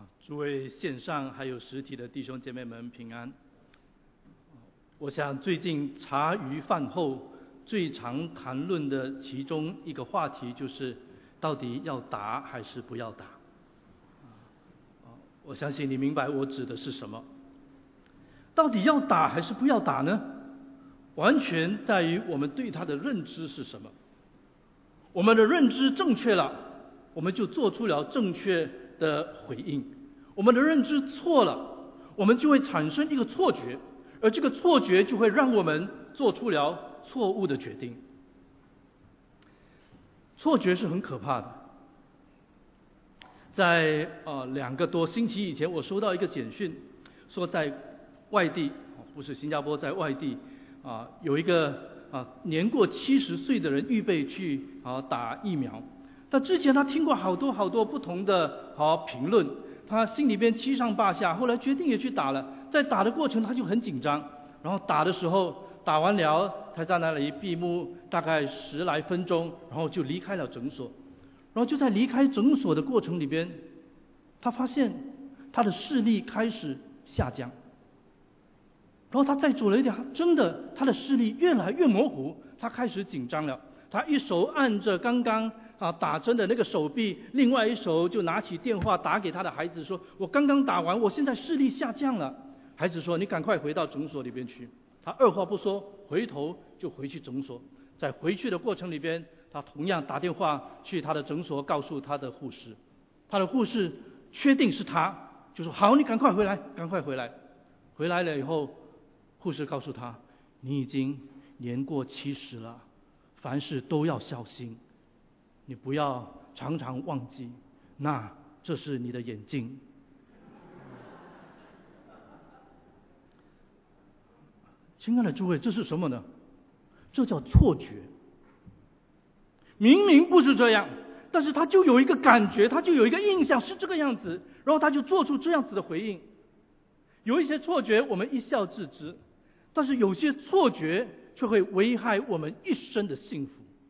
诸位线上还有实体的弟兄姐妹们平安。我想最近茶余饭后最常谈论的其中一个话题就是到底要打还是不要打。我相信你明白我指的是什么。到底要打还是不要打呢？完全在于我们对它的认知是什么。我们的认知正确了，我们就做出了正确的回应；我们的认知错了，我们就会产生一个错觉，而这个错觉就会让我们做出了错误的决定。错觉是很可怕的。在2个多星期以前，我收到一个简讯，说在外地，不是新加坡，在外地有一个年过70岁的人预备去打疫苗。但之前他听过好多不同的评论，他心里边七上八下，后来决定也去打了。在打的过程他就很紧张，然后打的时候打完了，他在那里闭目大概10来分钟，然后就离开了诊所。然后就在离开诊所的过程里边，他发现他的视力开始下降。然后他再走了一点，真的他的视力越来越模糊，他开始紧张了。他一手按着刚刚打针的那个手臂，另外一手就拿起电话打给他的孩子说：“我刚刚打完，我现在视力下降了。”孩子说：“你赶快回到诊所里边去。”他二话不说，回头就回去诊所。在回去的过程里边，他同样打电话去他的诊所，告诉他的护士。他的护士确定是他，就说：“好，你赶快回来，赶快回来。”回来了以后，护士告诉他：“你已经年过70了，凡事都要小心，你不要常常忘记，那这是你的眼睛。”亲爱的诸位，这是什么呢？这叫错觉。明明不是这样，但是他就有一个感觉，他就有一个印象是这个样子，然后他就做出这样子的回应。有一些错觉我们一笑置之，但是有些错觉却会危害我们一生的幸福。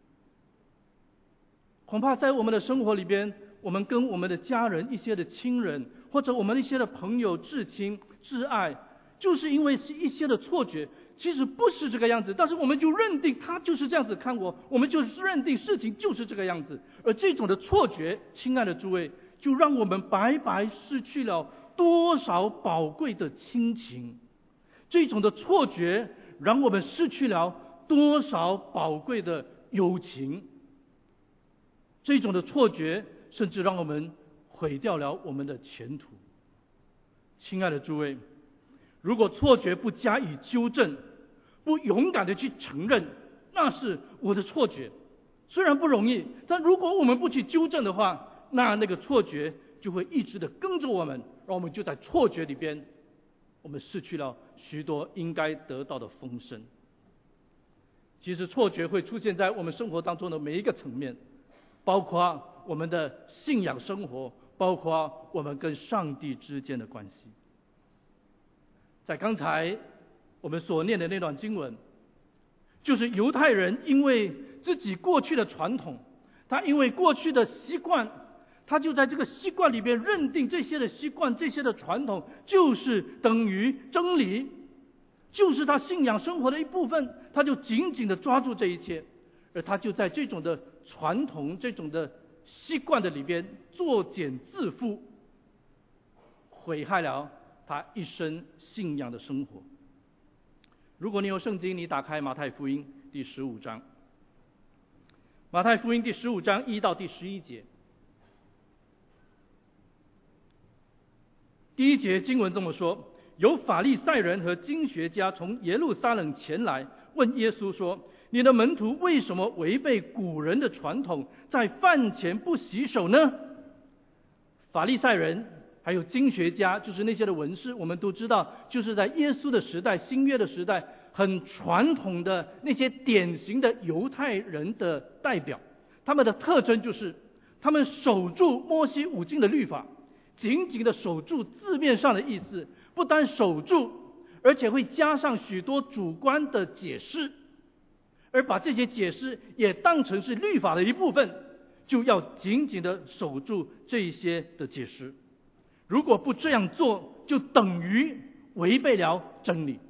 恐怕在我们的生活里边，我们跟我们的家人、一些的亲人，或者我们一些的朋友、至亲、挚爱，就是因为是一些的错觉，其实不是这个样子，但是我们就认定他就是这样子看我们就认定事情就是这个样子。而这种的错觉，亲爱的诸位，就让我们白白失去了多少宝贵的亲情。这种的错觉让我们失去了多少宝贵的友情。这种的错觉甚至让我们毁掉了我们的前途。亲爱的诸位，如果错觉不加以纠正，不勇敢的去承认那是我的错觉，虽然不容易，但如果我们不去纠正的话，那个错觉就会一直的跟着我们，让我们就在错觉里边，我们失去了许多应该得到的丰盛。其实错觉会出现在我们生活当中的每一个层面，包括我们的信仰生活，包括我们跟上帝之间的关系。在刚才我们所念的那段经文，就是犹太人因为自己过去的传统，他因为过去的习惯，他就在这个习惯里边认定这些的习惯、这些的传统就是等于真理，就是他信仰生活的一部分，他就紧紧地抓住这一切，而他就在这种的传统、这种的习惯的里边作茧自缚，毁害了他一生信仰的生活。如果你有圣经，你打开马太福音第15章。马太福音第15章1到第11节。第一节经文这么说：有法利赛人和经学家从耶路撒冷前来，问耶稣说：你的门徒为什么违背古人的传统，在饭前不洗手呢？法利赛人还有经学家，就是那些的文士，我们都知道，就是在耶稣的时代、新约的时代，很传统的那些典型的犹太人的代表。他们的特征就是他们守住摩西5经的律法，紧紧的守住字面上的意思，不单守住，而且会加上许多主观的解释，而把这些解释也当成是律法的一部分，就要紧紧的守住这些的解释。 如果不这样做，就等于违背了真理。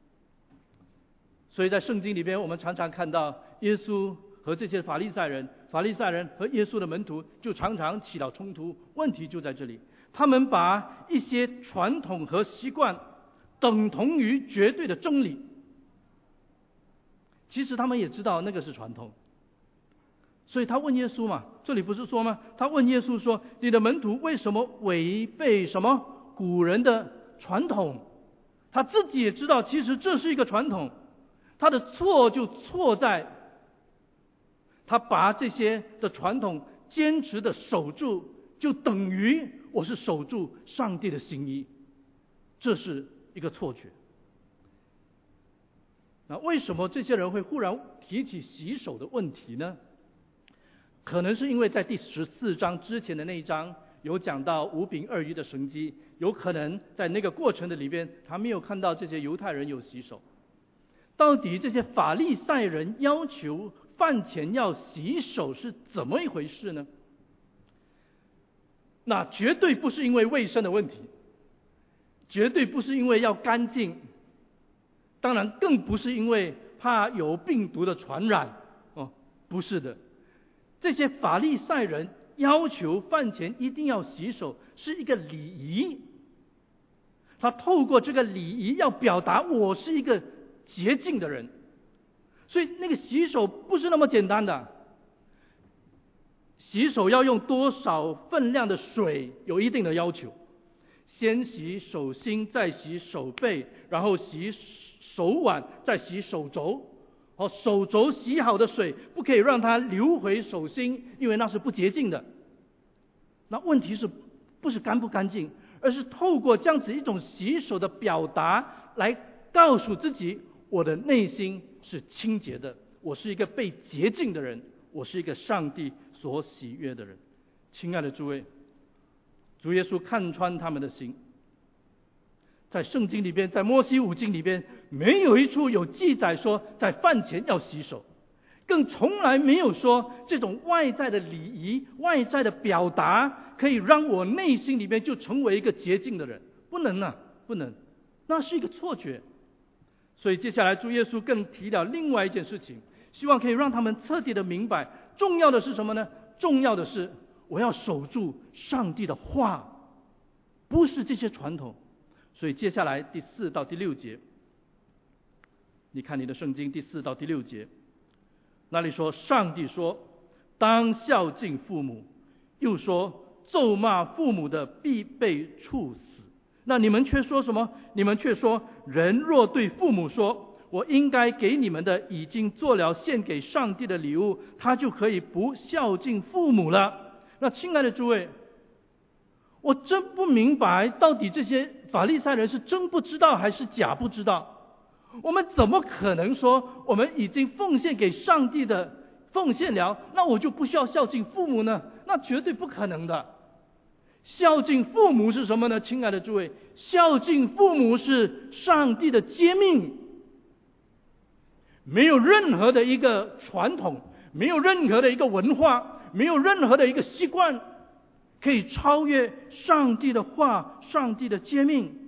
所以在圣经里边，我们常常看到耶稣和这些法利赛人和耶稣的门徒就常常起了冲突。问题就在这里，他们把一些传统和习惯等同于绝对的真理。其实他们也知道那个是传统，所以他问耶稣嘛，这里不是说吗？他问耶稣说：“你的门徒为什么违背什么古人的传统？”他自己也知道，其实这是一个传统，他的错就错在他把这些的传统坚持的守住，就等于我是守住上帝的心意，这是一个错觉。那为什么这些人会忽然提起洗手的问题呢？可能是因为在第14章之前的那一章有讲到5饼2鱼的神迹，有可能在那个过程的里边，他没有看到这些犹太人有洗手。到底这些法利赛人要求饭前要洗手是怎么一回事呢？那绝对不是因为卫生的问题，绝对不是因为要干净，当然更不是因为怕有病毒的传染不是的。这些法利赛人要求饭前一定要洗手，是一个礼仪。他透过这个礼仪要表达我是一个洁净的人，所以那个洗手不是那么简单的。洗手要用多少分量的水有一定的要求，先洗手心，再洗手背，然后洗手腕，再洗手肘。手肘洗好的水不可以让它流回手心，因为那是不洁净的。那问题是不是干不干净，而是透过这样子一种洗手的表达来告诉自己，我的内心是清洁的，我是一个被洁净的人，我是一个上帝所喜悦的人。亲爱的诸位，主耶稣看穿他们的心。在圣经里边，在摩西五经里边，没有一处有记载说在饭前要洗手，更从来没有说这种外在的礼仪、外在的表达可以让我内心里边就成为一个洁净的人。不能啊，不能，那是一个错觉。所以接下来主耶稣更提了另外一件事情，希望可以让他们彻底的明白，重要的是什么呢？重要的是我要守住上帝的话，不是这些传统。所以接下来第4到第6节，你看你的圣经第4到第6节，那里说上帝说当孝敬父母，又说咒骂父母的必被处死。那你们却说什么？你们却说人若对父母说，我应该给你们的已经做了献给上帝的礼物，他就可以不孝敬父母了。那亲爱的诸位，我真不明白到底这些法利赛人是真不知道还是假不知道。我们怎么可能说我们已经奉献给上帝的奉献了，那我就不需要孝敬父母呢？那绝对不可能的。孝敬父母是什么呢？亲爱的诸位，孝敬父母是上帝的诫命，没有任何的一个传统，没有任何的一个文化，没有任何的一个习惯可以超越上帝的话，上帝的诫命。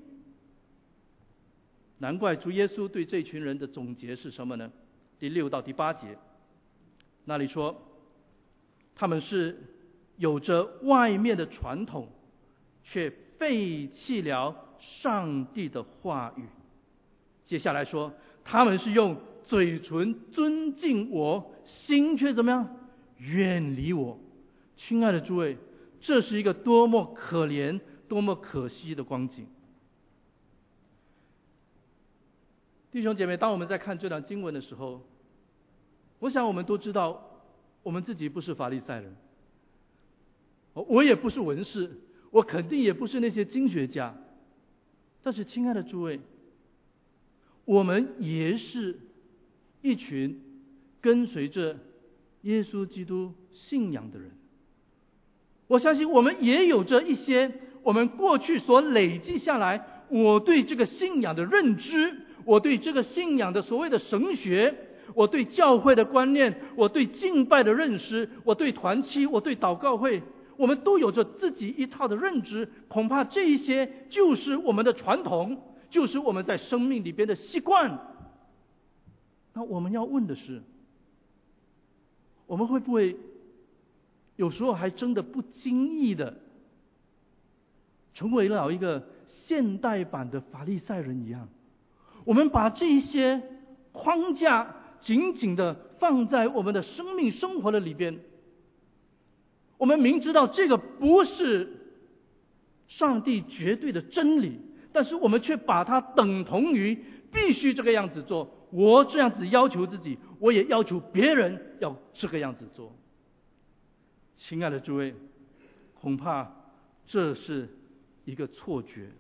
难怪主耶稣对这群人的总结是什么呢？第6到第8节，那里说他们是有着外面的传统，却废弃了上帝的话语。接下来说他们是用嘴唇尊敬我，心却怎么样？远离我。亲爱的诸位，这是一个多么可怜、多么可惜的光景。弟兄姐妹，当我们在看这段经文的时候，我想我们都知道，我们自己不是法利赛人，我也不是文士，我肯定也不是那些经学家。但是亲爱的诸位，我们也是一群跟随着耶稣基督信仰的人。我相信我们也有着一些我们过去所累积下来，我对这个信仰的认知，我对这个信仰的所谓的神学，我对教会的观念，我对敬拜的认识，我对团契，我对祷告会， 我们都有着自己一套的认知，恐怕这一些就是我们的传统，就是我们在生命里边的习惯。那我们要问的是，我们会不会有时候还真的不经意的成为了一个现代版的法利赛人一样，我们把这一些框架紧紧的放在我们的生命生活的里边，我们明知道这个不是上帝绝对的真理，但是我们却把它等同于必须这个样子做。我这样子要求自己，我也要求别人要这个样子做。亲爱的诸位，恐怕这是一个错觉。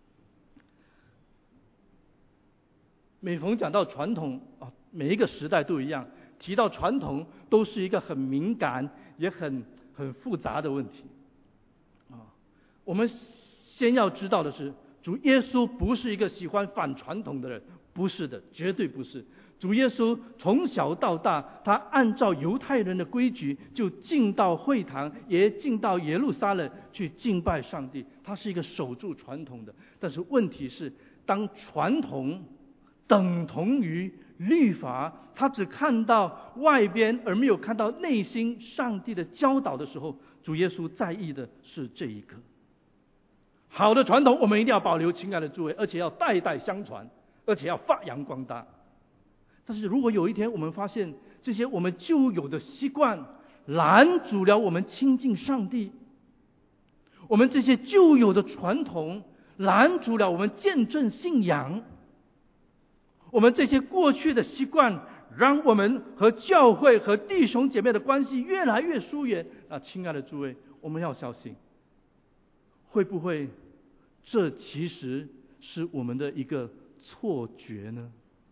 每逢讲到传统啊，每一个时代都一样，提到传统都是一个很敏感也很复杂的问题啊。我们先要知道的是，主耶稣不是一个喜欢反传统的人，不是的，绝对不是。主耶稣从小到大，他按照犹太人的规矩，就进到会堂，也进到耶路撒冷去敬拜上帝。他是一个守住传统的。但是问题是，当传统等同于律法，他只看到外边而没有看到内心上帝的教导的时候，主耶稣在意的是这一个。好的传统我们一定要保留，亲爱的诸位，而且要代代相传，而且要发扬光大。但是如果有一天我们发现这些我们旧有的习惯拦阻了我们亲近上帝，我们这些旧有的传统拦阻了我们见证信仰，我们这些过去的习惯让我们和教会和弟兄姐妹的关系越来越疏远，那亲爱的诸位，我们要小心，会不会这其实是我们的一个错觉呢？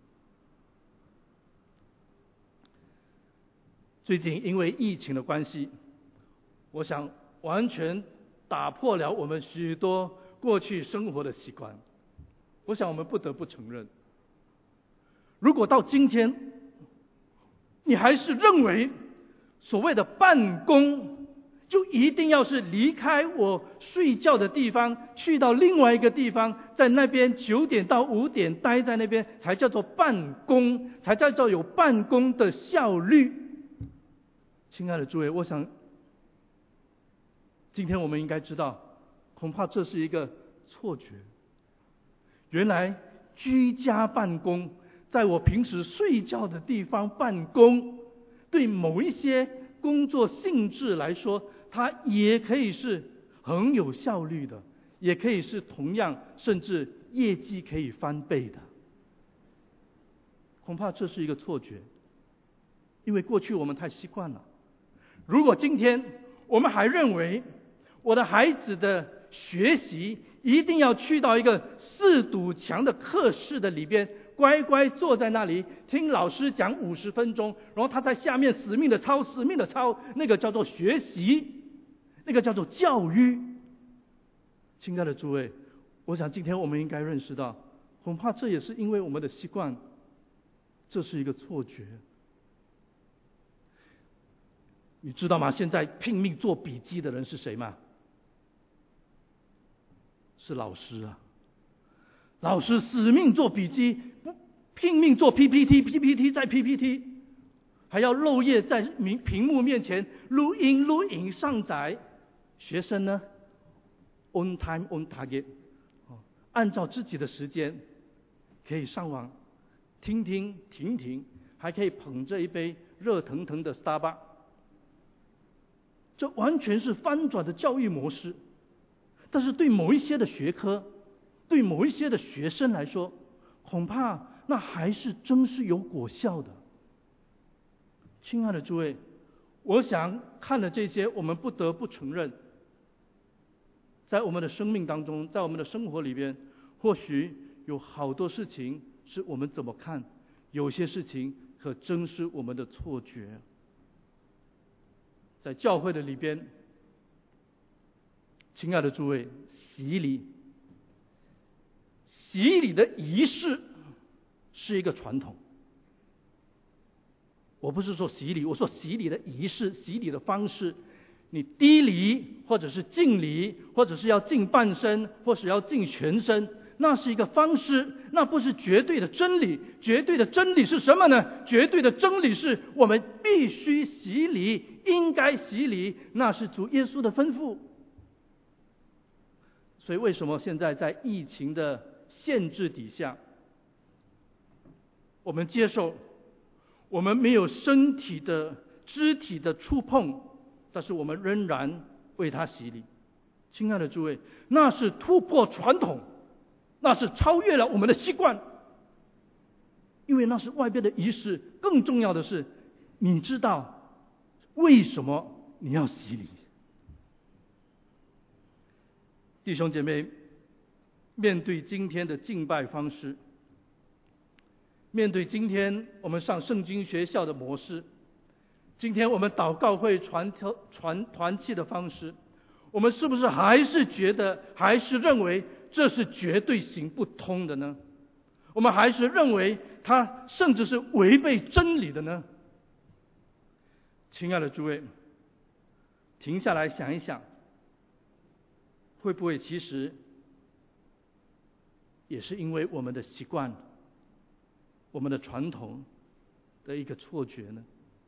最近因为疫情的关系，我想完全打破了我们许多过去生活的习惯。我想我们不得不承认，如果到今天你还是认为所谓的办公就一定要是离开我睡觉的地方，去到另外一个地方，在那边9点到5点待在那边才叫做办公，才叫做有办公的效率。亲爱的诸位，我想今天我们应该知道，恐怕这是一个错觉。原来居家办公，在我平时睡觉的地方办公，对某一些工作性质来说，它也可以是很有效率的，也可以是同样甚至业绩可以翻倍的。恐怕这是一个错觉，因为过去我们太习惯了。如果今天我们还认为我的孩子的学习一定要去到一个4堵墙的课室的里边，乖乖坐在那里听老师讲50分钟，然后他在下面死命的抄，那个叫做学习，那个叫做教育。亲爱的诸位，我想今天我们应该认识到，恐怕这也是因为我们的习惯，这是一个错觉。你知道吗？现在拼命做笔记的人是谁吗？是老师啊！老师死命做笔记，拼命做 PPT 再 PPT， 还要漏夜在屏幕面前录影上载。学生呢 on time on target， 按照自己的时间可以上网停，还可以捧着一杯热腾腾的 Starbucks。这完全是翻转的教育模式，但是对某一些的学科，对某一些的学生来说，恐怕那还是真是有果效的。亲爱的诸位，我想看了这些，我们不得不承认，在我们的生命当中，在我们的生活里边，或许有好多事情是我们怎么看，有些事情可真是我们的错觉。在教会的里边，亲爱的诸位，洗礼的仪式是一个传统。我不是说洗礼，我说洗礼的仪式，洗礼的方式。 你低离，或者是敬离，或者是要敬半身，或是要敬全身，那是一个方式，那不是绝对的真理。绝对的真理是什么呢？绝对的真理是我们必须洗礼，应该洗礼，那是主耶稣的吩咐。所以为什么现在在疫情的限制底下，我们接受，我们没有身体的肢体的触碰，但是我们仍然为他洗礼。亲爱的诸位，那是突破传统，那是超越了我们的习惯，因为那是外边的仪式。更重要的是，你知道为什么你要洗礼。弟兄姐妹，面对今天的敬拜方式，面对今天我们上圣经学校的模式，今天我们祷告会团契的方式，我们是不是还是觉得，还是认为这是绝对行不通的呢？我们还是认为它甚至是违背真理的呢？亲爱的诸位，停下来想一想，会不会其实也是因为我们的习惯，我们的传统的一个错觉呢？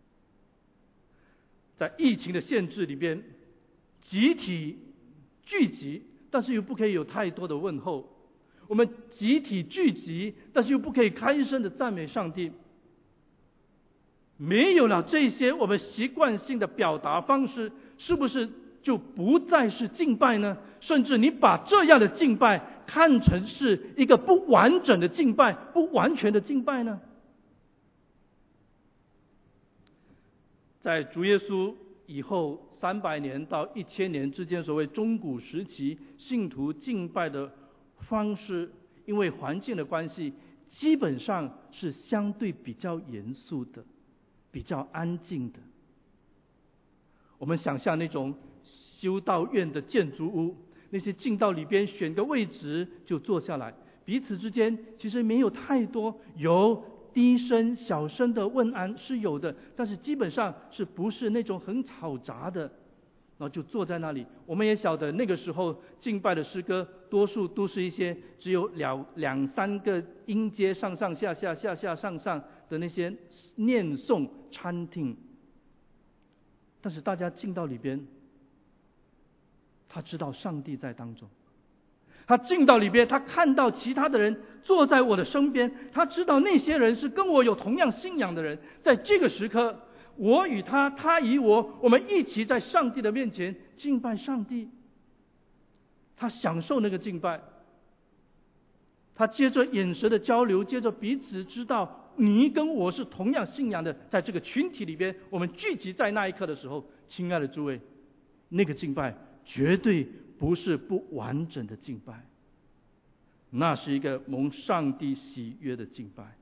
在疫情的限制里边，集体聚集，但是又不可以有太多的问候。我们集体聚集，但是又不可以开声的赞美上帝。没有了这些我们习惯性的表达方式，是不是就不再是敬拜呢？甚至你把这样的敬拜看成是一个不完整的敬拜，不完全的敬拜呢？在主耶稣以后300年到1000年之间，所谓中古时期信徒敬拜的方式，因为环境的关系，基本上是相对比较严肃的，比较安静的。我们想象那种修道院的建筑物，那些进到里边选个位置就坐下来，彼此之间其实没有太多，有低声小声的问安是有的，但是基本上是不是那种很嘈杂的，然后就坐在那里。我们也晓得那个时候敬拜的诗歌多数都是一些只有两三个音阶上上下下下下上上的那些念诵chanting，但是大家进到里边，他知道上帝在当中，他进到里边，他看到其他的人坐在我的身边，他知道那些人是跟我有同样信仰的人。在这个时刻，我与他，他与我，我们一起在上帝的面前敬拜上帝。他享受那个敬拜，他接着眼神的交流，接着彼此知道你跟我是同样信仰的。在这个群体里边，我们聚集在那一刻的时候，亲爱的诸位，那个敬拜绝对不是不完整的敬拜，那是一个蒙上帝喜悦的敬拜。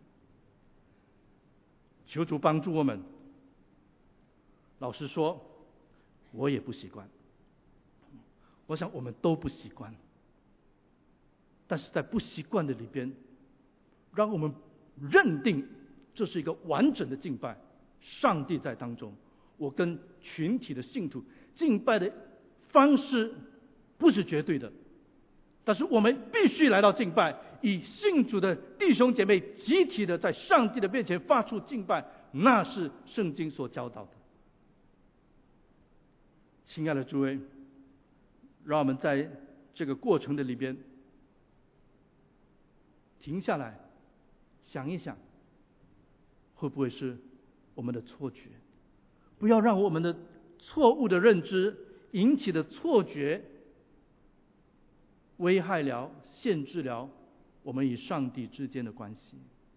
求主帮助我们。老实说，我也不习惯，我想我们都不习惯，但是在不习惯的里边，让我们认定这是一个完整的敬拜，上帝在当中。我跟群体的信徒敬拜的方式不是绝对的，但是我们必须来到敬拜，以信主的弟兄姐妹集体的在上帝的面前发出敬拜，那是圣经所教导的。亲爱的诸位，让我们在这个过程的里边停下来想一想，会不会是我们的错觉？不要让我们的错误的认知引起的错觉危害了、限制了我们与上帝之间的关系。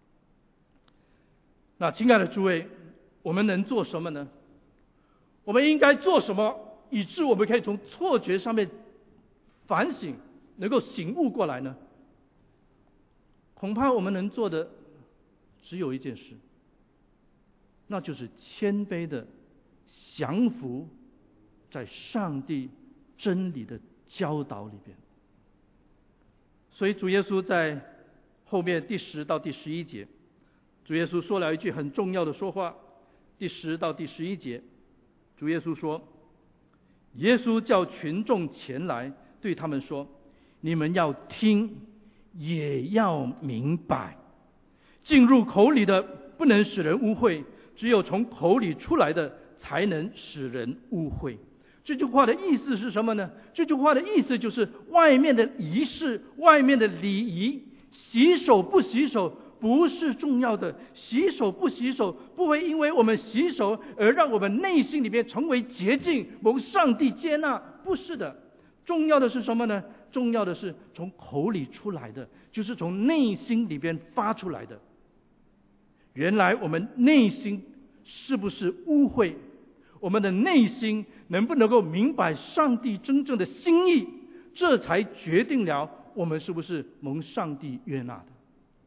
那亲爱的诸位，我们能做什么呢？我们应该做什么，以致我们可以从错觉上面反省，能够醒悟过来呢？恐怕我们能做的只有一件事，那就是谦卑的降服在上帝真理的教导里边。所以主耶稣在后面第10到第11节，主耶稣说了一句很重要的说话。第10到第11节，主耶稣说： 耶稣叫群众前来，对他们说：你们要听，也要明白。进入口里的不能使人污秽，只有从口里出来的才能使人污秽。这句话的意思是什么呢？这句话的意思就是外面的仪式，外面的礼仪，洗手不洗手不是重要的，洗手不洗手不会因为我们洗手而让我们内心里面成为洁净，蒙上帝接纳，不是的。重要的是什么呢？重要的是从口里出来的，就是从内心里边发出来的。原来我们内心是不是污秽？我们的内心能不能够明白上帝真正的心意？这才决定了我们是不是蒙上帝悦纳的。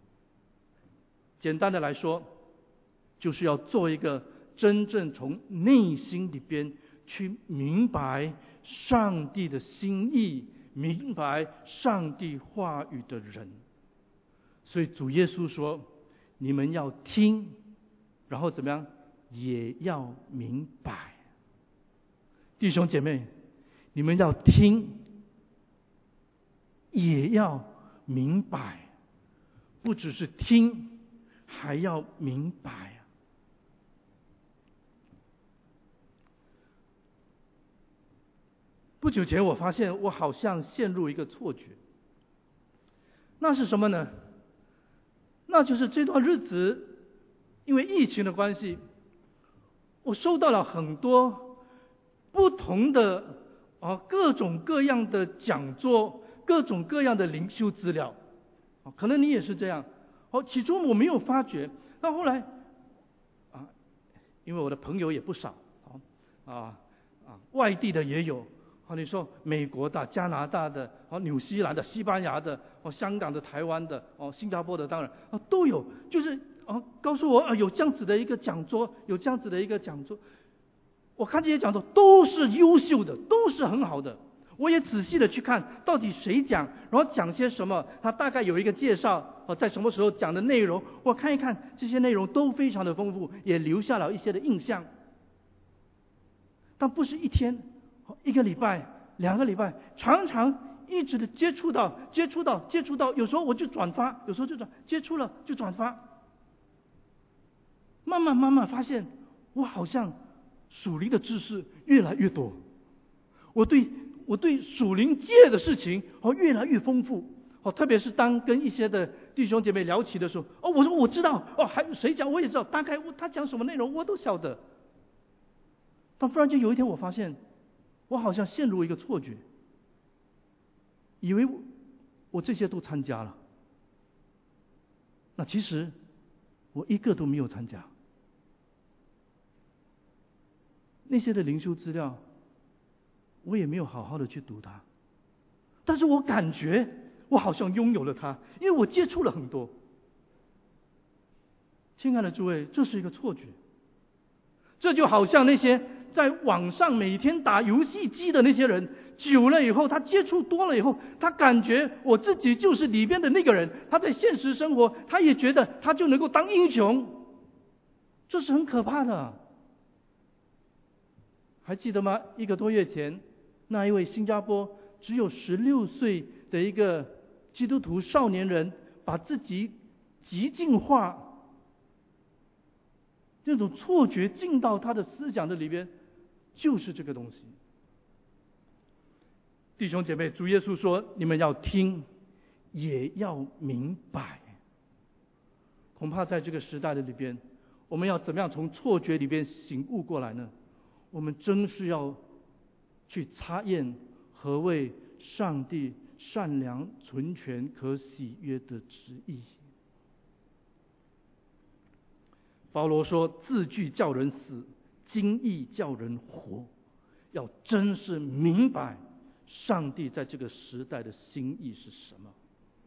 简单的来说，就是要做一个真正从内心里边去明白上帝的心意，明白上帝话语的人。所以主耶稣说，你们要听，然后怎么样，也要明白。弟兄姐妹，你们要听，也要明白，不只是听，还要明白。不久前我发现我好像陷入一个错觉，那是什么呢？那就是这段日子因为疫情的关系，我收到了很多不同的各种各样的讲座，各种各样的灵修资料。可能你也是这样。起初我没有发觉，到后来因为我的朋友也不少，外地的也有，你说美国的、加拿大的、纽西兰的、西班牙的、香港的、台湾的、新加坡的，当然都有，就是告诉我有这样子的一个讲座，有这样子的一个讲座。我看这些讲座都是优秀的，都是很好的。我也仔细的去看到底谁讲，然后讲些什么，他大概有一个介绍，在什么时候讲的内容，我看一看，这些内容都非常的丰富，也留下了一些的印象。但不是一天、一个礼拜、2个礼拜，常常一直的接触到，有时候我就转发，有时候就接触了就转发。慢慢发现，我好像属灵的知识越来越多，我对属灵界的事情越来越丰富。特别是当跟一些的弟兄姐妹聊起的时候，我说我知道，还有谁讲我也知道，大概他讲什么内容我都晓得。但忽然间有一天我发现，我好像陷入一个错觉，以为我这些都参加了，那其实我一个都没有参加。那些的灵修资料我也没有好好的去读它，但是我感觉我好像拥有了它，因为我接触了很多。亲爱的诸位，这是一个错觉。这就好像那些在网上每天打游戏机的那些人，久了以后，他接触多了以后，他感觉我自己就是里边的那个人，他在现实生活他也觉得他就能够当英雄，这是很可怕的。还记得吗？1个多月前，那一位新加坡只有16岁的一个基督徒少年人，把自己极尽化，这种错觉进到他的思想的里边，就是这个东西。弟兄姐妹，主耶稣说，你们要听，也要明白。恐怕在这个时代的里边，我们要怎么样从错觉里边醒悟过来呢？我们真是要去察验何谓上帝善良、纯全、可喜悦的旨意。保罗说，字句叫人死，经意叫人活。要真是明白上帝在这个时代的心意是什么。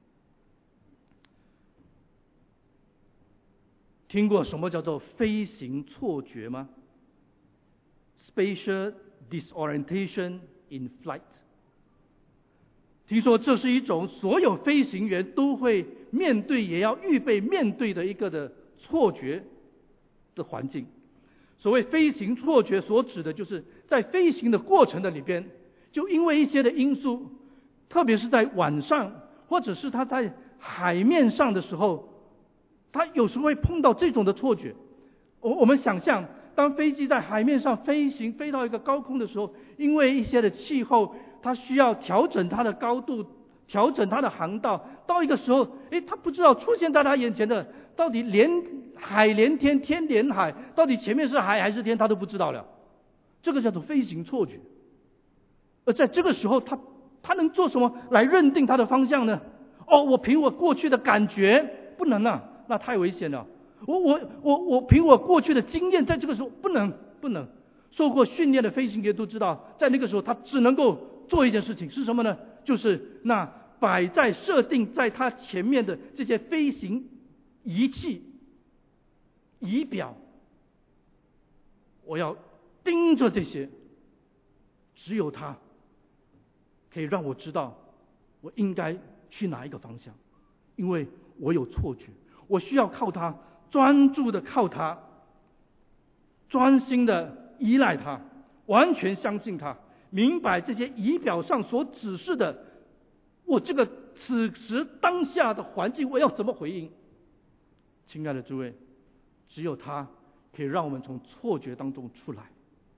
听过什么叫做飞行错觉吗？ Spatial disorientation in flight。 听说这是一种所有飞行员都会面对，也要预备面对的一个的错觉的环境。所谓飞行错觉所指的就是在飞行的过程的里边，就因为一些的因素，特别是在晚上，或者是他在海面上的时候，他有时候会碰到这种的错觉。我们想象，当飞机在海面上飞行，飞到一个高空的时候，因为一些的气候，它需要调整它的高度，调整它的航道，到一个时候，他不知道出现在他眼前的到底海连天，天连海，到底前面是海还是天，他都不知道了。这个叫做飞行错觉。而在这个时候，他能做什么来认定他的方向呢？我凭我过去的感觉不能啊，那太危险了。我凭我过去的经验，在这个时候不能。受过训练的飞行员都知道，在那个时候他只能够做一件事情，是什么呢？就是那摆在设定在他前面的这些飞行仪器仪表，我要盯着这些，只有他可以让我知道我应该去哪一个方向，因为我有错觉，我需要靠他，专注的靠他，专心的依赖他，完全相信他，明白这些仪表上所指示的，我这个此时当下的环境我要怎么回应。亲爱的诸位，只有他可以让我们从错觉当中出来。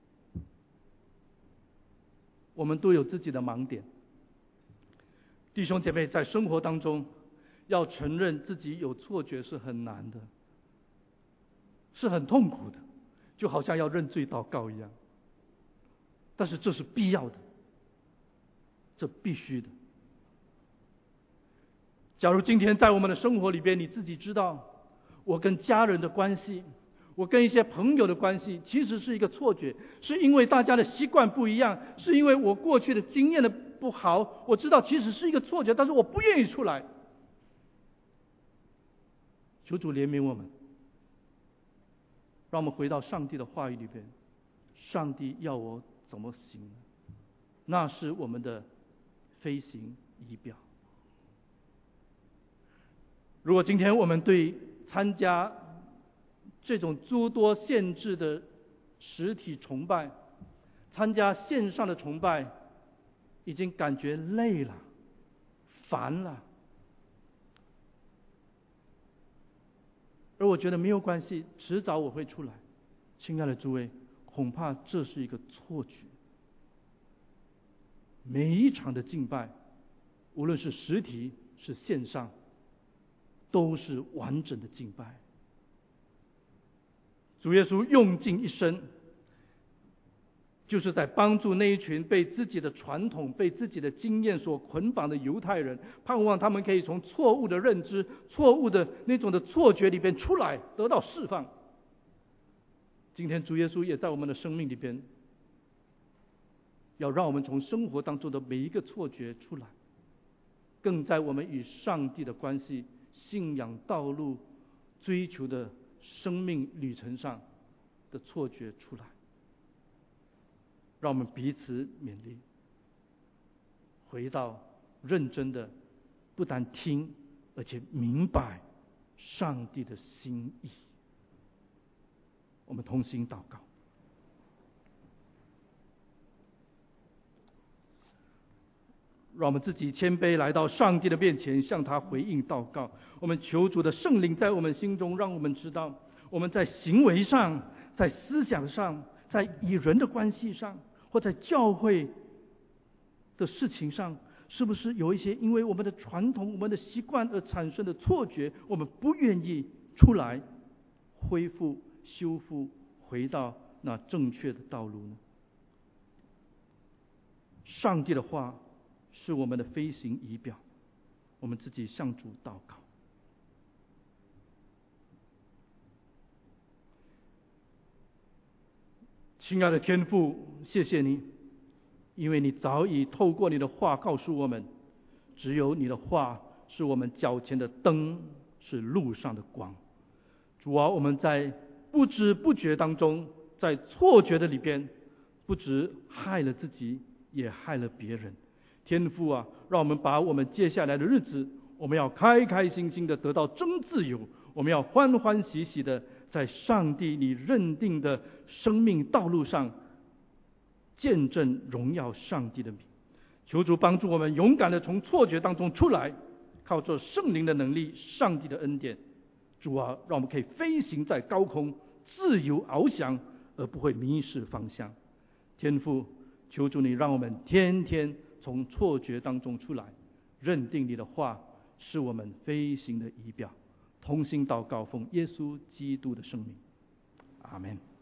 我们都有自己的盲点，弟兄姐妹，在生活当中要承认自己有错觉是很难的，是很痛苦的，就好像要认罪祷告一样。但是这是必要的，这必须的。假如今天在我们的生活里边，你自己知道我跟家人的关系，我跟一些朋友的关系其实是一个错觉，是因为大家的习惯不一样，是因为我过去的经验的不好，我知道其实是一个错觉，但是我不愿意出来。求主怜悯我们，让我们回到上帝的话语里边，上帝要我怎么行，那是我们的飞行仪表。如果今天我们对参加这种诸多限制的实体崇拜，参加线上的崇拜，已经感觉累了、烦了，而我觉得没有关系，迟早我会出来。亲爱的诸位，恐怕这是一个错觉。每一场的敬拜，无论是实体是线上，都是完整的敬拜。主耶稣用尽一生，就是在帮助那一群被自己的传统、被自己的经验所捆绑的犹太人，盼望他们可以从错误的认知、错误的那种的错觉里边出来，得到释放。今天主耶稣也在我们的生命里边，要让我们从生活当中的每一个错觉出来，更在我们与上帝的关系、信仰道路、追求的生命旅程上的错觉出来，让我们彼此勉励，回到认真的，不但听，而且明白上帝的心意。我们同心祷告。让我们自己谦卑来到上帝的面前，向他回应祷告。我们求主的圣灵在我们心中，让我们知道我们在行为上、在思想上、在与人的关系上，或在教会的事情上，是不是有一些因为我们的传统、我们的习惯而产生的错觉，我们不愿意出来恢复、修复，回到那正确的道路呢？上帝的话是我们的飞行仪表，我们自己向主祷告。亲爱的天父，谢谢你，因为你早已透过你的话告诉我们，只有你的话是我们脚前的灯，是路上的光。主啊，我们在不知不觉当中，在错觉的里边，不只害了自己，也害了别人。天父啊，让我们把我们接下来的日子，我们要开开心心的得到真自由，我们要欢欢喜喜的在上帝你认定的生命道路上见证荣耀上帝的名。求主帮助我们勇敢地从错觉当中出来，靠着圣灵的能力，上帝的恩典。主啊，让我们可以飞行在高空，自由翱翔，而不会迷失方向。天父，求主你让我们天天从错觉当中出来，认定你的话是我们飞行的仪表。同心祷告，奉耶稣基督的圣名，阿们。